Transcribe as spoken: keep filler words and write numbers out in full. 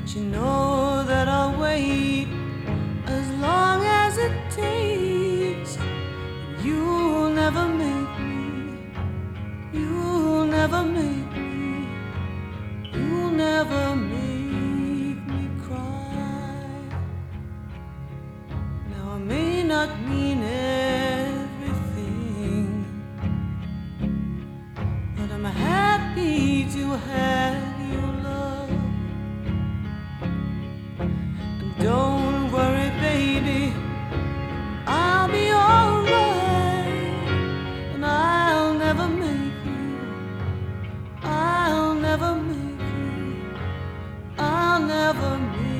But you know that I'll wait as long as it takes. You'll never make me, you'll never make me, you'll never make me cry. Now I may not mean everything, but I'm happy to have your love. And don't worry, baby, I'll be alright. And I'll never make you, I'll never make you, I'll never make you